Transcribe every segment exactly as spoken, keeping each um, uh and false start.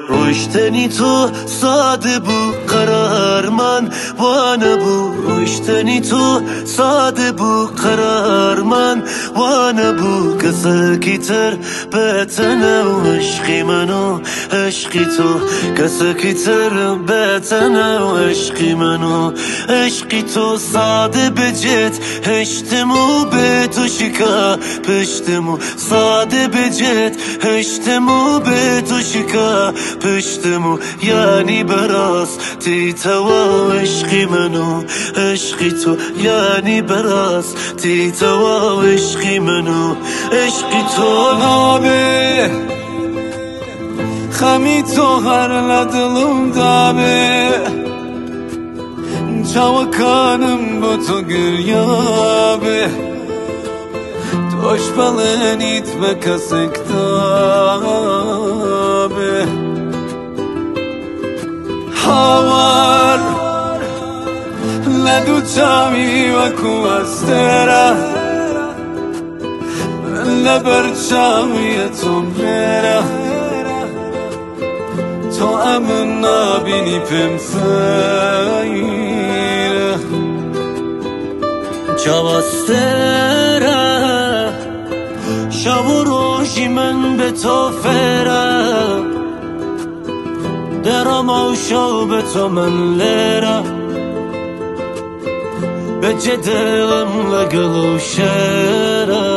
روشتنی تو ساده بو قرار من وانه بو روشتنی تو ساده بو قرار من وانه بو کسکی تر بتنه و عشقی منو عشقی تو کسکی تر بتنه و عشقی منو عشقی تو ساده بجت هشتمو به تو شکا پشتمو ساده بجت هشتمو به تو شکا پشتمو یعنی براستی تو عشقی منو عشقی تو یعنی براستی تو عشقی منو عشقی تو نابه خمی تو هر لدلم دابه çavakanım bu to güryabe Toş balın itme kasıkta be Havar Ledu çavi ve kuvastera Leber çavi tomlera To amına binip emsayir چاواستره شب و روشی من به تو فره درام و شو به تو من لره به جدلم لگلو شره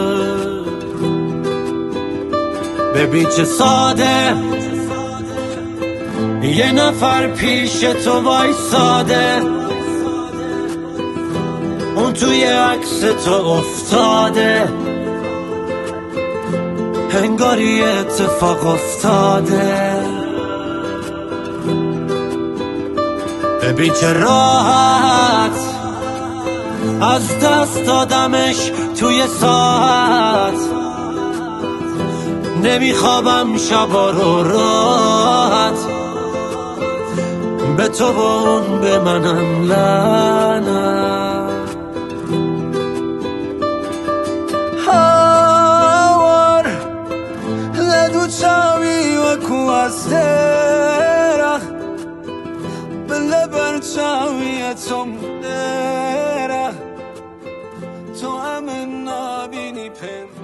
ببین چه ساده یه نفر پیش تو وای ساده اون توی عکس تو افتاده انگاری اتفاق افتاده ببین چه راحت از دست دادمش توی ساعت نمیخوابم شبا رو راحت به تو و اون به منم لعنت Havar Ledu čavi ve kuvastera Leber čavi e tomlera To amena bini pem